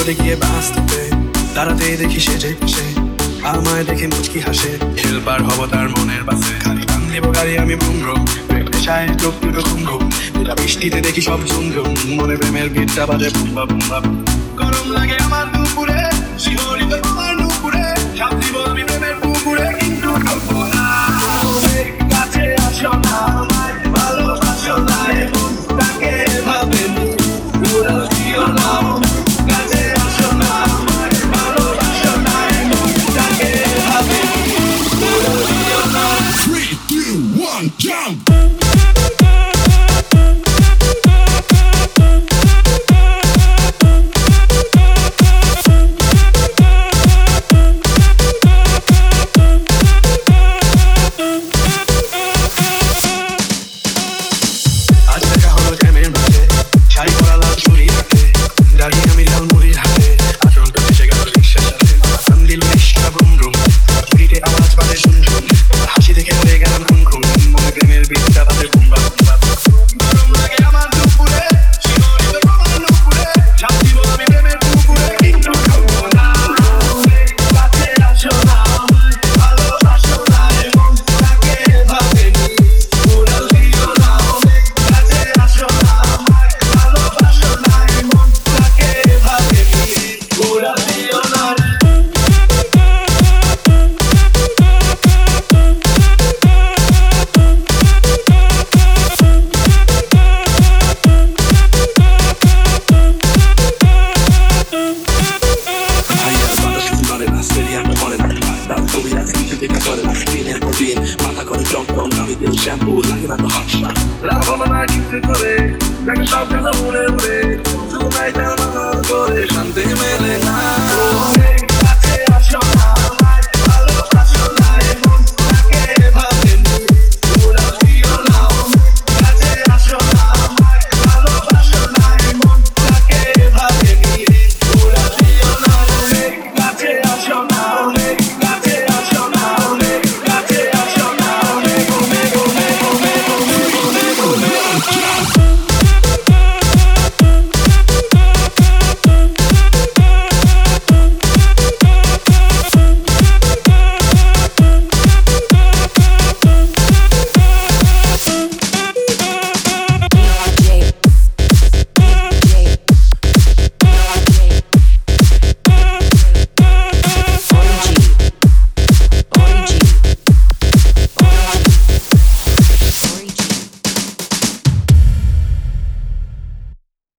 রোদে গিয়ে বাঁচতে দাঁড়াতেই দেখি সেজে সে আমায় দেখে মুচকি হাসে। হেল্পার হব তার মনের বাসে, খালি টান দেবো গাড়ি আমি ভুমরো পেশায় চোখ দুটো ঘুম ঘুম। এটা বৃষ্টিতে দেখি সব ঝুমঝুম, মনে প্রেমের গীতটা বাজে বুম্বা বুম্বা। গরম লাগে আমার দুপুরে, শিহরিত তোমার নুপুরে, সাপ দিব আমি প্রেমের পুকুরে, কিন্তু ঢুকবো না। কাছে আসো না, আমায় ভালোবাসো না, মনটাকে ভাবেনি পুরো দিও না। কাছে আসো না, আমায় ভালোবাসো না, মনটাকে ভাবেনি পুরো দিও না। 3, 2, 1, jump! দাঁড়িয়ে আমি লাল মুড়ির হাতে, আচরণটা ভেসে গেল রিক্সার সাথে। টান দিল রিক্সা বুম বুম, ঘুড়িতে আওয়াজ বাজে শুন শুন, হাসি দেখে হয়ে গেলাম খুন খুন, মনে প্রেমের বিদ্যা বাজে বুম্বা বুম্বা। গরম লাগে আমার দুপুরে, শিহরিত তোমার নুপুরে, সাপ দিব আমি প্রেমের পুকুরে, কিন্তু ঢুকবো না। কাছে আসো না, আমায় ভালোবাসো না, মনটাকে ভাবেনি পুরো দিও না। কাছে আসো না, আমায় ভালোবাসো না, মনটাকে ভাবেনি পুরো দিও না। মাথা করে চমকম আমি দিল শ্যাম্পু লাগে না তো হটস্টার লাভ আমার কিছু করে, দেখে সব কথা উড়ে উড়ে, শুধু নাই তার মাথার করে।